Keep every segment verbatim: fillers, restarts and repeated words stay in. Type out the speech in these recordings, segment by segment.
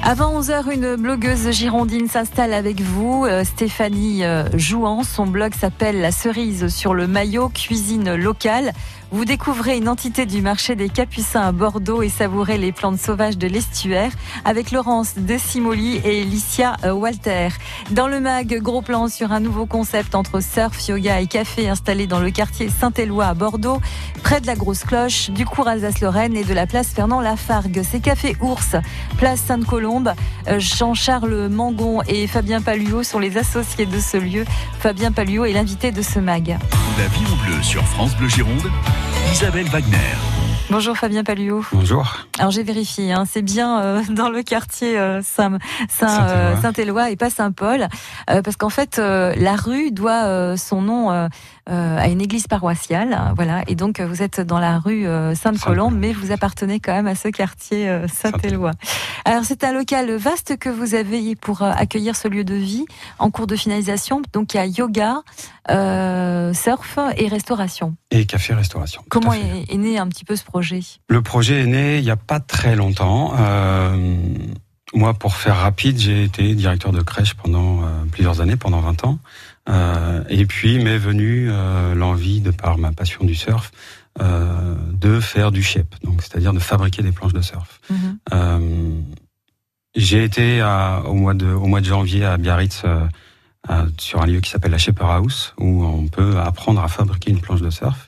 Avant onze heures, une blogueuse girondine s'installe avec vous, euh, Stéphanie euh, Jouan. Son blog s'appelle La cerise sur le maillot, cuisine locale. Vous découvrez une entité du marché des Capucins à Bordeaux et savourez les plantes sauvages de l'estuaire avec Laurence de Simoli et Licia Walter. Dans le mag, gros plan sur un nouveau concept entre surf, yoga et café installé dans le quartier Saint-Éloi à Bordeaux, près de la Grosse Cloche, du cours Alsace-Lorraine et de la place Fernand Lafargue. C'est Café Ours, place Sainte-Colombe. Jean-Charles Mangon et Fabien Paluot sont les associés de ce lieu. Fabien Paluot est l'invité de ce mag. La vie en bleu sur France Bleu Gironde. Isabelle Wagner. Bonjour Fabien Paluot. Bonjour. Alors j'ai vérifié, hein, c'est bien euh, dans le quartier euh, Saint, Saint, euh, Saint-Éloi et pas Saint-Paul, euh, parce qu'en fait euh, la rue doit euh, son nom euh, euh, à une église paroissiale, hein, voilà, et donc vous êtes dans la rue euh, Sainte-Colombe, mais vous appartenez quand même à ce quartier euh, Saint-Éloi. Alors c'est un local vaste que vous avez pour euh, accueillir ce lieu de vie en cours de finalisation, donc il y a yoga, euh, surf et restauration. Et café-restauration. Comment est, est né un petit peu ce projet ? Le projet est né il n'y a pas très longtemps. Euh, moi, pour faire rapide, j'ai été directeur de crèche pendant euh, plusieurs années, pendant vingt ans. Euh, et puis m'est venue euh, l'envie, de par ma passion du surf, euh, de faire du shape, donc c'est-à-dire de fabriquer des planches de surf. Mm-hmm. Euh, j'ai été à, au, mois de, au mois de janvier à Biarritz, euh, à, sur un lieu qui s'appelle la Shaper House, où on peut apprendre à fabriquer une planche de surf.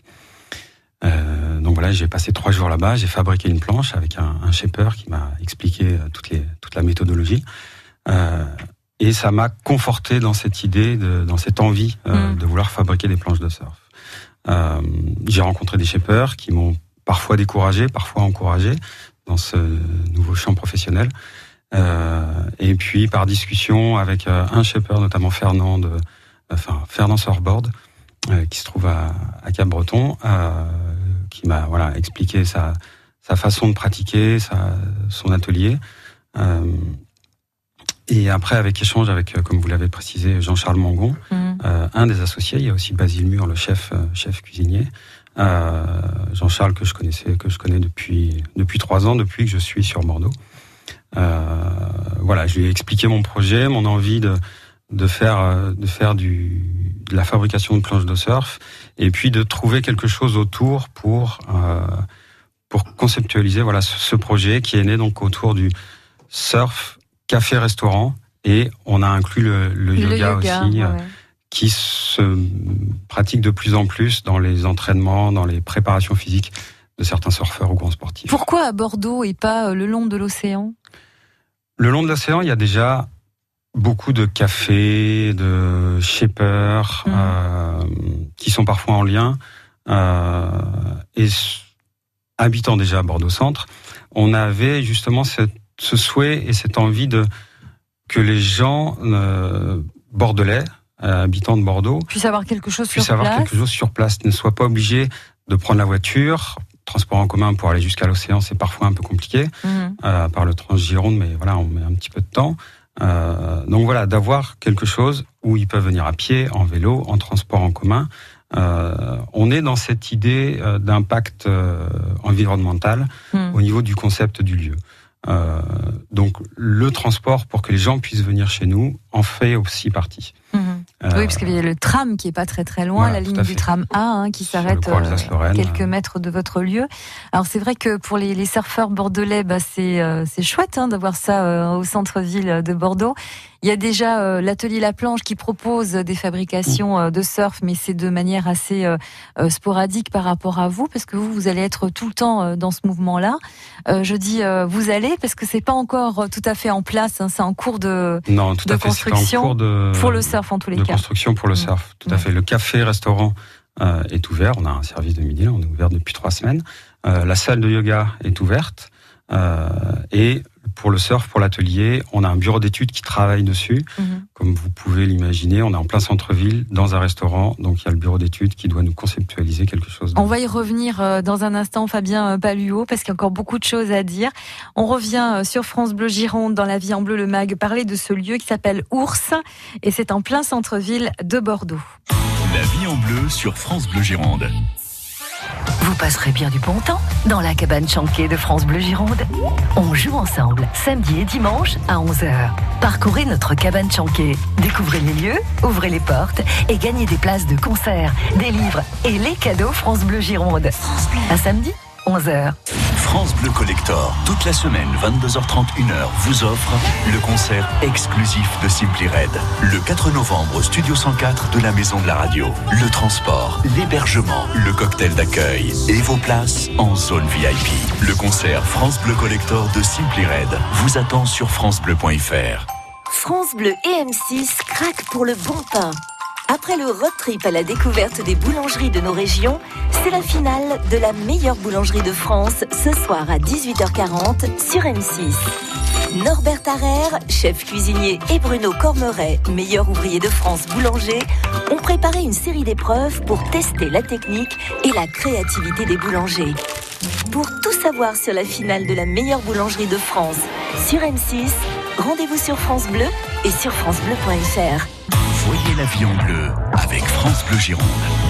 Euh, donc voilà, j'ai passé trois jours là-bas, j'ai fabriqué une planche avec un, un shaper qui m'a expliqué toutes les, toute la méthodologie. Euh, et ça m'a conforté dans cette idée, de, dans cette envie euh, mmh. de vouloir fabriquer des planches de surf. Euh, j'ai rencontré des shapers qui m'ont parfois découragé, parfois encouragé dans ce nouveau champ professionnel. Euh, et puis par discussion avec euh, un shaper, notamment Fernand, de, enfin Fernand Surfboard, euh, qui se trouve à, à Cap-Breton, euh, qui m'a voilà expliqué sa, sa façon de pratiquer, sa, son atelier. Euh, et après, avec échange avec, comme vous l'avez précisé, Jean-Charles Mangon, mmh. euh, un des associés. Il y a aussi Basile Mur, le chef, euh, chef cuisinier. Euh, Jean-Charles que je connaissais, que je connais depuis depuis trois ans, depuis que je suis sur Bordeaux. Euh, voilà, je lui ai expliqué mon projet, mon envie de de faire de faire du de la fabrication de planches de surf, et puis de trouver quelque chose autour pour euh, pour conceptualiser voilà ce, ce projet qui est né donc autour du surf, café, restaurant, et on a inclus le, le, le yoga, yoga aussi, ouais. euh, qui se pratique de plus en plus dans les entraînements, dans les préparations physiques de certains surfeurs ou grands sportifs. Pourquoi à Bordeaux et pas le long de l'océan ? Le long de l'océan, il y a déjà beaucoup de cafés, de shapers, mmh. euh, qui sont parfois en lien. Euh, et habitant déjà à Bordeaux-Centre, on avait justement cette, ce souhait et cette envie de que les gens euh, bordelais, euh, habitants de Bordeaux, puissent avoir quelque chose puissent sur avoir place. quelque chose sur place, ne soient pas obligés de prendre la voiture. Transport en commun pour aller jusqu'à l'océan, c'est parfois un peu compliqué, mmh. euh, par le Transgironde, mais voilà, on met un petit peu de temps. Euh, donc voilà, d'avoir quelque chose où ils peuvent venir à pied, en vélo, en transport en commun. Euh, on est dans cette idée euh, d'impact euh, environnemental mmh. au niveau du concept du lieu. Euh, donc le transport pour que les gens puissent venir chez nous en fait aussi partie. Mmh. Euh, oui, parce qu'il y a le tram qui est pas très très loin, voilà, la ligne du tram A hein, qui sur s'arrête euh, quelques euh... mètres de votre lieu. Alors c'est vrai que pour les, les surfeurs bordelais, bah, c'est, euh, c'est chouette hein, d'avoir ça euh, au centre-ville de Bordeaux. Il y a déjà euh, l'atelier La Planche qui propose des fabrications euh, de surf, mais c'est de manière assez euh, euh, sporadique par rapport à vous, parce que vous, vous allez être tout le temps euh, dans ce mouvement-là. Euh, je dis euh, vous allez, parce que c'est pas encore tout à fait en place, hein, c'est en cours de, non, tout de à fait, construction c'est en cours de, pour le surf en tous les de cas. Construction pour le surf, tout à fait. Le café-restaurant euh, est ouvert, on a un service de midi, là, on est ouvert depuis trois semaines. Euh, la salle de yoga est ouverte, euh, et pour le surf, pour l'atelier, on a un bureau d'études qui travaille dessus. Mmh. Comme vous pouvez l'imaginer, on est en plein centre-ville, dans un restaurant, donc il y a le bureau d'études qui doit nous conceptualiser quelque chose. De... On va y revenir dans un instant, Fabien Paluot, parce qu'il y a encore beaucoup de choses à dire. On revient sur France Bleu Gironde, dans La Vie en Bleu, le mag, parler de ce lieu qui s'appelle Ours, et c'est en plein centre-ville de Bordeaux. La Vie en Bleu sur France Bleu Gironde. Vous passerez bien du bon temps dans la cabane Chanquet de France Bleu Gironde. On joue ensemble samedi et dimanche à onze heures. Parcourez notre cabane Chanquet, découvrez les lieux, ouvrez les portes et gagnez des places de concert, des livres et les cadeaux France Bleu Gironde. À samedi, onze heures. France Bleu Collector, toute la semaine, vingt-deux heures trente, une heure, vous offre le concert exclusif de Simply Red. Le quatre novembre, au Studio cent quatre de la Maison de la Radio. Le transport, l'hébergement, le cocktail d'accueil et vos places en zone V I P. Le concert France Bleu Collector de Simply Red vous attend sur francebleu point f r. France Bleu et M six craquent pour le bon pain. Après le road trip à la découverte des boulangeries de nos régions, c'est la finale de la meilleure boulangerie de France ce soir à dix-huit heures quarante sur M six. Norbert Tarrer, chef cuisinier, et Bruno Cormeret, meilleur ouvrier de France boulanger, ont préparé une série d'épreuves pour tester la technique et la créativité des boulangers. Pour tout savoir sur la finale de la meilleure boulangerie de France sur M six, rendez-vous sur France Bleu et sur francebleu point f r. Voyez la vie en bleu avec France Bleu Gironde.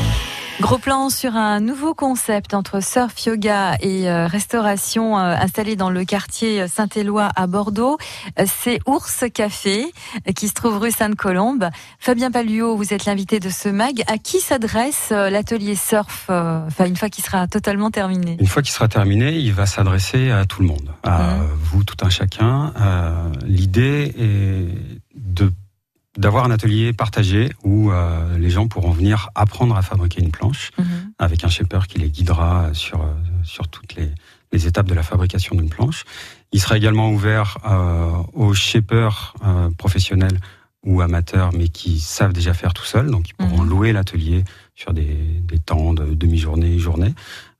Gros plan sur un nouveau concept entre surf, yoga et euh, restauration euh, installé dans le quartier Saint-Éloi à Bordeaux. Euh, c'est Ours Café euh, qui se trouve rue Sainte-Colombe. Fabien Paluot, vous êtes l'invité de ce mag. À qui s'adresse euh, l'atelier surf euh, enfin, une fois qu'il sera totalement terminé? Une fois qu'il sera terminé, il va s'adresser à tout le monde, à mmh. vous, tout un chacun. Euh, l'idée est de d'avoir un atelier partagé où euh, les gens pourront venir apprendre à fabriquer une planche mmh. avec un shaper qui les guidera sur euh, sur toutes les, les étapes de la fabrication d'une planche. Il sera également ouvert euh, aux shapers euh, professionnels ou amateurs, mais qui savent déjà faire tout seuls, donc ils pourront mmh. louer l'atelier sur des, des temps de demi-journée, journée,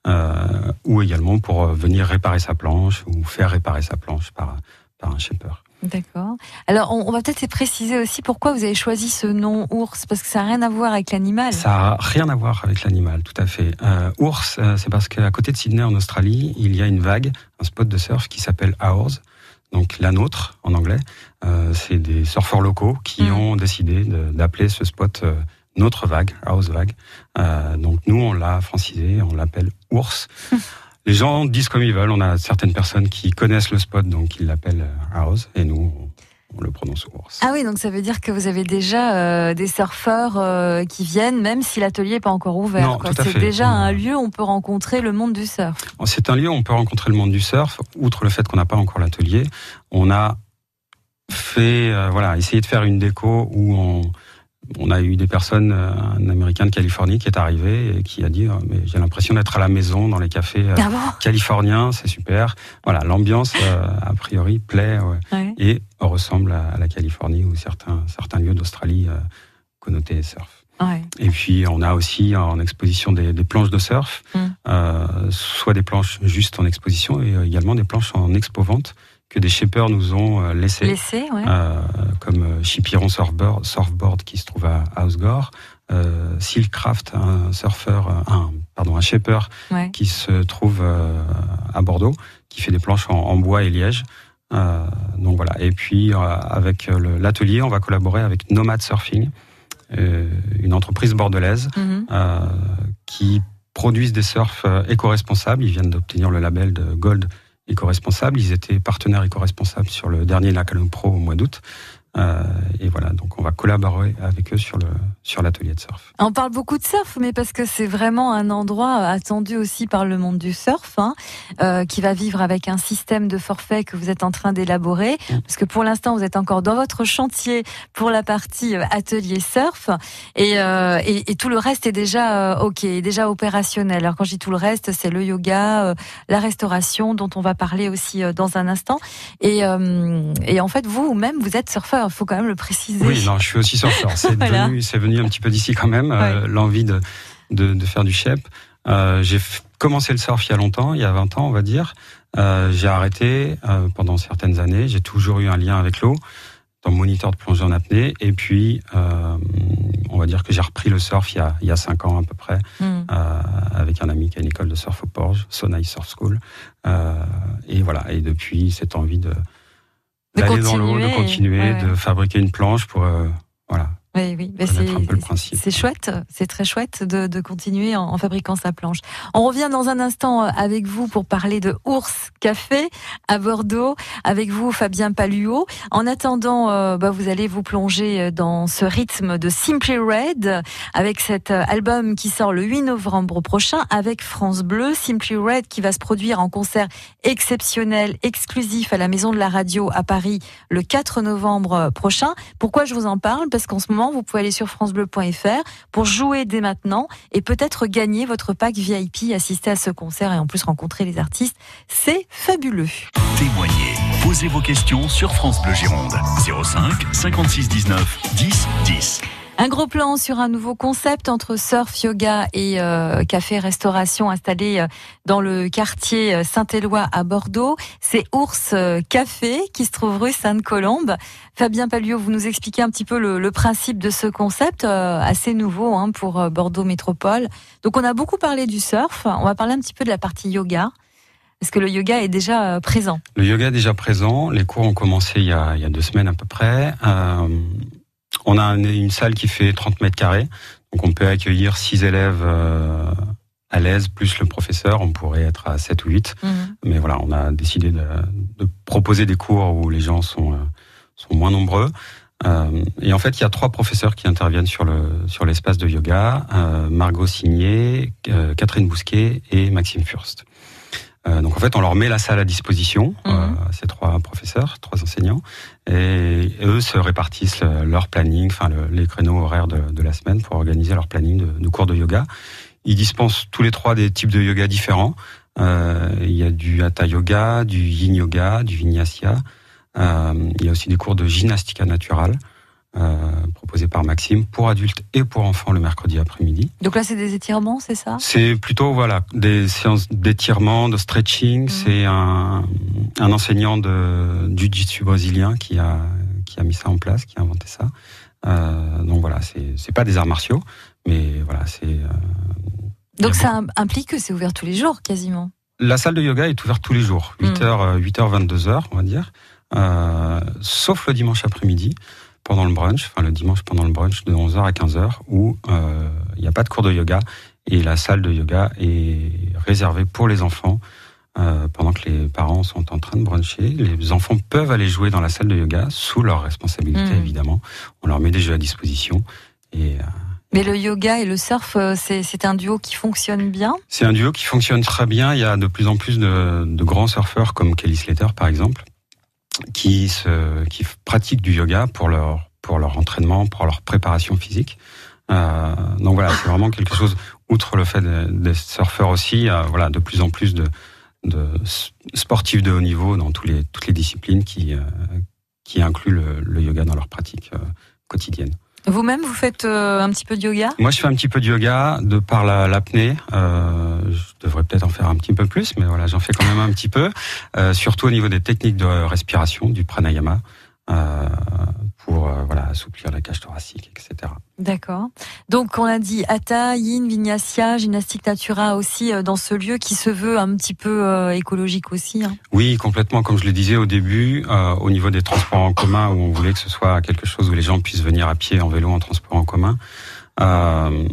euh, ou également pour venir réparer sa planche ou faire réparer sa planche par par un shaper. D'accord. Alors, on, on va peut-être préciser aussi pourquoi vous avez choisi ce nom ours, parce que ça n'a rien à voir avec l'animal. Ça n'a rien à voir avec l'animal, tout à fait. Euh, ours, euh, c'est parce qu'à côté de Sydney, en Australie, il y a une vague, un spot de surf qui s'appelle Ours, donc la nôtre en anglais. Euh, c'est des surfeurs locaux qui mmh. ont décidé de, d'appeler ce spot euh, notre vague, Ours vague. Euh, donc nous, on l'a francisé, on l'appelle ours. Les gens disent comme ils veulent. On a certaines personnes qui connaissent le spot, donc ils l'appellent House, et nous, on, on le prononce ours. Ah oui, donc ça veut dire que vous avez déjà euh, des surfeurs euh, qui viennent, même si l'atelier n'est pas encore ouvert. Non, quoi. tout à C'est fait. déjà on... un lieu où on peut rencontrer le monde du surf. C'est un lieu où on peut rencontrer le monde du surf. Outre le fait qu'on n'a pas encore l'atelier, on a fait, euh, voilà, essayé de faire une déco où on... On a eu des personnes, un Américain de Californie qui est arrivé et qui a dit « mais j'ai l'impression d'être à la maison dans les cafés euh, ah bon californiens, c'est super ». Voilà, l'ambiance, euh, a priori, plaît ouais, ouais. et ressemble à, à la Californie ou certains, certains lieux d'Australie euh, connotés surf. Ouais. Et puis, on a aussi en exposition des, des planches de surf, mm. euh, soit des planches juste en exposition et également des planches en expo-vente que des shapers nous ont laissé, Laissé, ouais. euh, comme Chipiron Surfboard, Surfboard qui se trouve à Housegore, euh, Silkcraft, un surfeur, un pardon, un shaper ouais. qui se trouve euh, à Bordeaux, qui fait des planches en, en bois et liège. Euh, donc voilà. Et puis euh, avec le, l'atelier, on va collaborer avec Nomad Surfing, euh, une entreprise bordelaise mm-hmm. euh, qui produisent des surfs éco-responsables. Ils viennent d'obtenir le label de Gold éco-responsables. Ils étaient partenaires éco-responsables sur le dernier Nakano Pro au mois d'août. Euh, et voilà, donc on va collaborer avec eux sur le sur l'atelier de surf. On parle beaucoup de surf, mais parce que c'est vraiment un endroit attendu aussi par le monde du surf, hein, euh, qui va vivre avec un système de forfait que vous êtes en train d'élaborer. Mmh. Parce que pour l'instant, vous êtes encore dans votre chantier pour la partie atelier surf, et, euh, et, et tout le reste est déjà euh, ok, déjà opérationnel. Alors quand je dis tout le reste, c'est le yoga, euh, la restauration, dont on va parler aussi euh, dans un instant. Et, euh, et en fait, vous-même, vous êtes surfeur. Il faut quand même le préciser. Oui, non, je suis aussi surfeur. C'est voilà. devenu, c'est venu un petit peu d'ici quand même, ouais. euh, l'envie de, de, de faire du shape. Euh, j'ai f- commencé le surf il y a longtemps, il y a vingt ans, on va dire. Euh, j'ai arrêté euh, pendant certaines années. J'ai toujours eu un lien avec l'eau, dans moniteur de plongée en apnée. Et puis, euh, on va dire que j'ai repris le surf il y a, il y a cinq ans à peu près, mm. euh, avec un ami qui a une école de surf au Porge, Sonai Surf School. Euh, et voilà. Et depuis, cette envie de De d'aller continuer, dans l'eau, de continuer, ouais, ouais. de fabriquer une planche pour euh, voilà, Oui, oui, mais c'est, c'est chouette, c'est très chouette de, de continuer en, en fabriquant sa planche. On revient dans un instant avec vous pour parler de Ours Café à Bordeaux, avec vous Fabien Paluot. En attendant, euh, bah, vous allez vous plonger dans ce rythme de Simply Red avec cet album qui sort le huit novembre prochain avec France Bleu. Simply Red qui va se produire en concert exceptionnel, exclusif à la Maison de la Radio à Paris le quatre novembre prochain. Pourquoi je vous en parle ? Parce qu'en ce moment, vous pouvez aller sur francebleu point f r pour jouer dès maintenant et peut-être gagner votre pack V I P, assister à ce concert et en plus rencontrer les artistes. C'est fabuleux. Témoignez, posez vos questions sur France Bleu Gironde. zéro cinq cinquante-six dix-neuf dix dix. Un gros plan sur un nouveau concept entre surf, yoga et euh, café-restauration installé euh, dans le quartier Saint-Éloi à Bordeaux. C'est Ours Café qui se trouve rue Sainte-Colombe. Fabien Paluot, vous nous expliquez un petit peu le, le principe de ce concept, euh, assez nouveau hein, pour Bordeaux Métropole. Donc on a beaucoup parlé du surf, on va parler un petit peu de la partie yoga. Est-ce que le yoga est déjà présent ? Le yoga est déjà présent, les cours ont commencé il y a, il y a deux semaines à peu près. Euh... On a une salle qui fait trente mètres carrés, donc on peut accueillir six élèves euh, à l'aise, plus le professeur, on pourrait être à sept ou huit. Mmh. Mais voilà, on a décidé de, de proposer des cours où les gens sont, euh, sont moins nombreux. Euh, et en fait, il y a trois professeurs qui interviennent sur, le, sur l'espace de yoga, euh, Margot Signé, euh, Catherine Bousquet et Maxime Furst. Euh, donc en fait, on leur met la salle à disposition, mmh. euh, ces trois professeurs, trois enseignants, et, et eux se répartissent le, leur planning, enfin le, les créneaux horaires de, de la semaine pour organiser leur planning de, de cours de yoga. Ils dispensent tous les trois des types de yoga différents. Euh, il y a du hatha yoga, du yin yoga, du vinyasa. Euh, il y a aussi des cours de gymnastica naturale. Euh, proposé par Maxime pour adultes et pour enfants le mercredi après-midi. Donc là, c'est des étirements, c'est ça ? C'est plutôt voilà des séances d'étirement, de stretching. Mmh. C'est un, un enseignant de du jiu-jitsu brésilien qui a qui a mis ça en place, qui a inventé ça. Euh, donc voilà, c'est c'est pas des arts martiaux, mais voilà, c'est. Euh, donc ça bon. implique que c'est ouvert tous les jours, quasiment. La salle de yoga est ouverte tous les jours, huit heures, huit heures, vingt-deux heures, on va dire, euh, sauf le dimanche après-midi. Pendant le brunch, enfin le dimanche pendant le brunch de onze heures à quinze heures où il euh, n'y a pas de cours de yoga et la salle de yoga est réservée pour les enfants euh, pendant que les parents sont en train de bruncher. Les enfants peuvent aller jouer dans la salle de yoga sous leur responsabilité mmh. évidemment. On leur met des jeux à disposition. Et, euh, Mais le yoga et le surf, c'est, c'est un duo qui fonctionne bien ? C'est un duo qui fonctionne très bien. Il y a de plus en plus de, de grands surfeurs comme Kelly Slater par exemple, qui se, qui pratiquent du yoga pour leur, pour leur entraînement, pour leur préparation physique. Euh, donc voilà, c'est vraiment quelque chose, outre le fait d'être surfeurs aussi, euh, voilà, de plus en plus de, de sportifs de haut niveau dans tous les, toutes les disciplines qui, euh, qui incluent le, le yoga dans leur pratique euh, quotidienne. Vous-même, vous faites euh, un petit peu de yoga ? Moi, je fais un petit peu de yoga de par la, l'apnée. Euh, je devrais peut-être en faire un petit peu plus, mais voilà, j'en fais quand même un petit peu. Euh, surtout au niveau des techniques de respiration, du pranayama, euh, pour euh, voilà assouplir la cage thoracique, et cetera. D'accord. Donc, on a dit hatha, yin, vinyasa, gymnastique natura aussi euh, dans ce lieu qui se veut un petit peu euh, écologique aussi. Hein. Oui, complètement. Comme je le disais au début, euh, au niveau des transports en commun, où on voulait que ce soit quelque chose où les gens puissent venir à pied, en vélo, en transport en commun. Euh,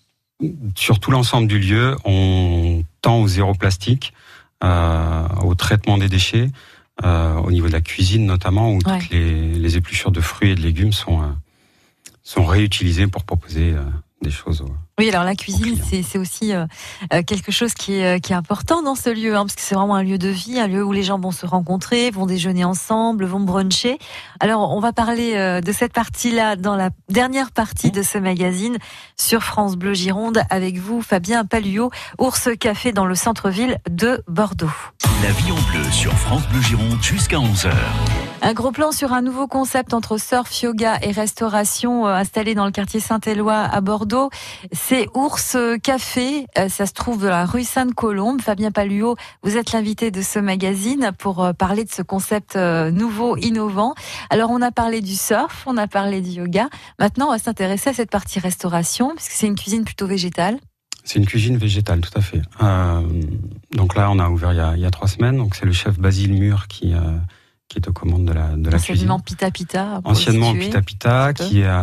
sur tout l'ensemble du lieu, on tend au zéro plastique, euh, au traitement des déchets, euh, au niveau de la cuisine notamment, où ouais. toutes les, les épluchures de fruits et de légumes sont... Euh, sont réutilisés pour proposer euh, des choses aux, oui, alors la cuisine, c'est, c'est aussi euh, quelque chose qui est, qui est important dans ce lieu, hein, parce que c'est vraiment un lieu de vie, un lieu où les gens vont se rencontrer, vont déjeuner ensemble, vont bruncher. Alors, on va parler euh, de cette partie-là dans la dernière partie de ce magazine sur France Bleu Gironde avec vous, Fabien Paluot, Ours Café dans le centre-ville de Bordeaux. La vie en bleu sur France Bleu Gironde jusqu'à onze heures. Un gros plan sur un nouveau concept entre surf, yoga et restauration euh, installé dans le quartier Saint-Éloi à Bordeaux. C'est Ours Café, euh, ça se trouve dans la rue Sainte-Colombe. Fabien Paluot, vous êtes l'invité de ce magazine pour euh, parler de ce concept euh, nouveau, innovant. Alors on a parlé du surf, on a parlé du yoga. Maintenant on va s'intéresser à cette partie restauration, puisque c'est une cuisine plutôt végétale. C'est une cuisine végétale, tout à fait. Euh, donc là on a ouvert il y a, il y a trois semaines, donc c'est le chef Basile Mur qui... Euh, qui est aux commandes de la, de la Anciennement cuisine. Pita Pita. Anciennement Pita Pita, qui a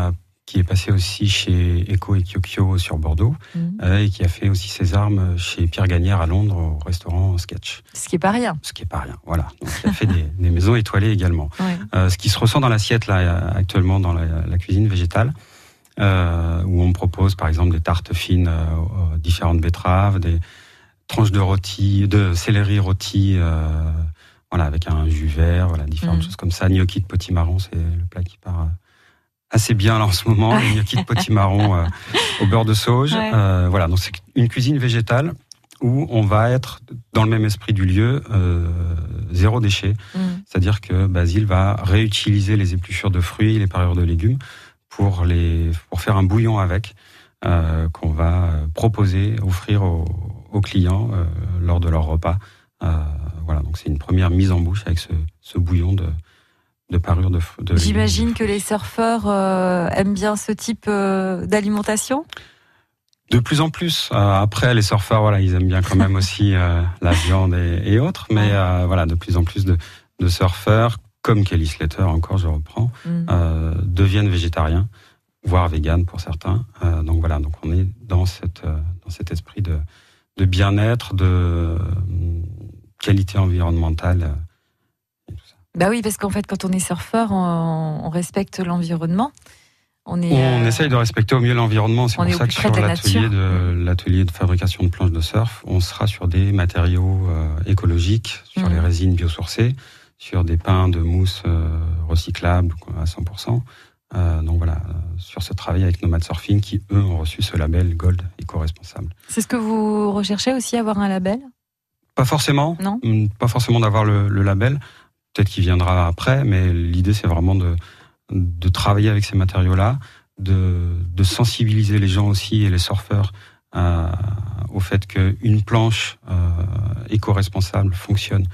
qui est passé aussi chez Eco et Kyokyo sur Bordeaux, mmh. euh, et qui a fait aussi ses armes chez Pierre Gagnère à Londres au restaurant Sketch. Ce qui est pas rien. Ce qui est pas rien, voilà. Donc il a fait des, des maisons étoilées également. Ouais. Euh, ce qui se ressent dans l'assiette là actuellement dans la, la cuisine végétale, euh, où on me propose par exemple des tartes fines euh, aux différentes betteraves, des tranches de rôti, de céleri rôti, euh, voilà, avec un jus vert, voilà, différentes mmh. choses comme ça. Gnocchi de potimarron, c'est le plat qui part assez bien là en ce moment, les gnocchis de potimarron euh, au beurre de sauge. Ouais. Euh, voilà, donc c'est une cuisine végétale où on va être dans le même esprit du lieu, euh, zéro déchet. Mmh. C'est-à-dire que Basile va réutiliser les épluchures de fruits, les parures de légumes pour les pour faire un bouillon avec euh, qu'on va proposer, offrir aux, aux clients euh, lors de leur repas. Euh, voilà, donc c'est une première mise en bouche avec ce, ce bouillon de de parure de, de J'imagine de que les surfeurs euh, aiment bien ce type euh, d'alimentation. De plus en plus. Euh, après, les surfeurs, voilà, ils aiment bien quand même aussi euh, la viande et, et autres, mais euh, voilà, de plus en plus de, de surfeurs, comme Kelly Slater, encore, je reprends, mm. euh, deviennent végétariens, voire véganes pour certains. Euh, donc voilà, donc on est dans cette euh, dans cet esprit de de bien-être, de euh, qualité environnementale. Euh, Bah oui, parce qu'en fait, quand on est surfeur, on, on respecte l'environnement. On, est, on euh, essaye de respecter au mieux l'environnement. C'est pour ça que sur l'atelier de, l'atelier de fabrication de planches de surf, on sera sur des matériaux euh, écologiques, sur mmh. les résines biosourcées, sur des pains de mousse euh, recyclables à cent pour cent. Euh, donc voilà, euh, sur ce travail avec Nomad Surfing qui, eux, ont reçu ce label Gold éco-responsable. C'est ce que vous recherchez aussi, avoir un label ? Pas forcément. Non. Pas forcément d'avoir le, le label. Peut-être qu'il viendra après, mais l'idée, c'est vraiment de, de travailler avec ces matériaux-là, de, de sensibiliser les gens aussi et les surfeurs euh, au fait qu'une planche euh, éco-responsable fonctionne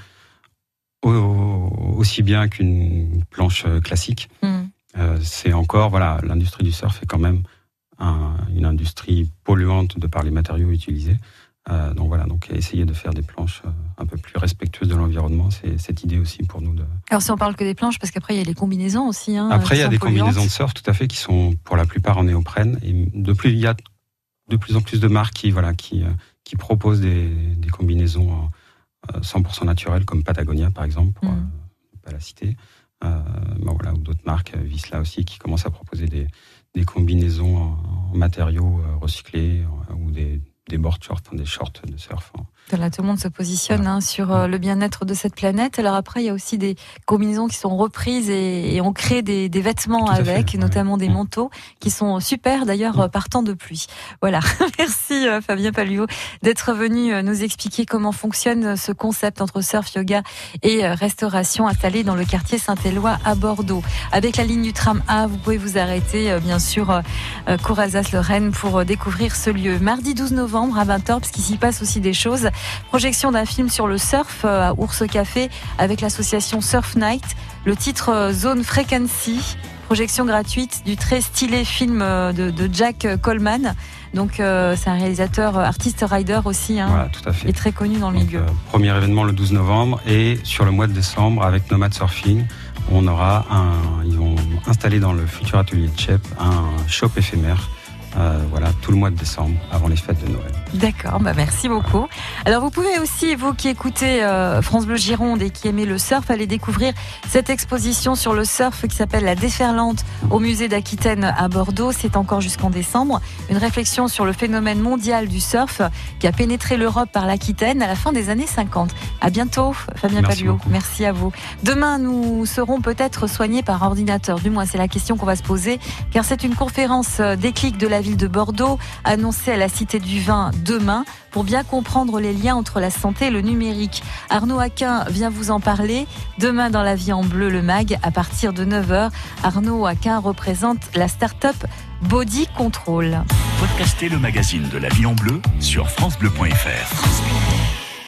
au, au, aussi bien qu'une planche classique. Mmh. Euh, c'est encore, voilà, l'industrie du surf est quand même un, une industrie polluante de par les matériaux utilisés. Euh, donc voilà, donc essayer de faire des planches euh, un peu plus respectueuses de l'environnement, c'est cette idée aussi pour nous de. Alors si on parle que des planches, parce qu'après il y a les combinaisons aussi. Hein, après il y a des polluantes. Combinaisons de surf, tout à fait, qui sont pour la plupart en néoprène. Et de plus il y a de plus en plus de marques qui voilà qui euh, qui proposent des, des combinaisons euh, cent pour cent naturelles, comme Patagonia par exemple, pour mmh. euh, pas la citer. Euh, ben voilà, ou d'autres marques, Vissla aussi, qui commencent à proposer des des combinaisons en, en matériaux euh, recyclés euh, ou des des board shorts, des shorts de surf. Là, tout le monde se positionne voilà. hein, sur euh, le bien-être de cette planète. Alors après, il y a aussi des combinaisons qui sont reprises et, et on crée des, des vêtements tout avec, fait, notamment ouais. des manteaux qui sont super d'ailleurs ouais. par temps de pluie. Voilà. Merci euh, Fabien Palluau d'être venu euh, nous expliquer comment fonctionne ce concept entre surf, yoga et euh, restauration installé dans le quartier Saint-Éloi à Bordeaux. Avec la ligne du tram A, vous pouvez vous arrêter euh, bien sûr euh, Corazas-Lorraine pour euh, découvrir ce lieu. Mardi douze novembre à vingt heures, parce qu'il s'y passe aussi des choses. Projection d'un film sur le surf à Ours Café avec l'association Surf Night. Le titre Zone Frequency. Projection gratuite du très stylé film de, de Jack Coleman. Donc euh, c'est un réalisateur artiste rider aussi, hein, voilà, tout à fait. Et très connu dans le Donc, milieu. Euh, premier événement le douze novembre et sur le mois de décembre avec Nomad Surfing, on aura un, ils vont installer dans le futur atelier de Chep un shop éphémère. Euh, voilà, tout le mois de décembre, avant les fêtes de Noël. D'accord, bah merci beaucoup. Alors vous pouvez aussi, vous qui écoutez euh, France Bleu Gironde et qui aimez le surf, aller découvrir cette exposition sur le surf qui s'appelle La Déferlante au musée d'Aquitaine à Bordeaux. C'est encore jusqu'en décembre. Une réflexion sur le phénomène mondial du surf qui a pénétré l'Europe par l'Aquitaine à la fin des années cinquante. À bientôt, Fabien Palluau. Merci à vous. Demain, nous serons peut-être soignés par ordinateur. Du moins, c'est la question qu'on va se poser, car c'est une conférence déclic de la ville de Bordeaux, annoncée à la Cité du Vin demain, pour bien comprendre les liens entre la santé et le numérique. Arnaud Aquin vient vous en parler demain dans La Vie en Bleu, le mag, à partir de neuf heures. Arnaud Aquin représente la start-up Body Control. Podcastez le magazine de La Vie en Bleu sur francebleu point f r.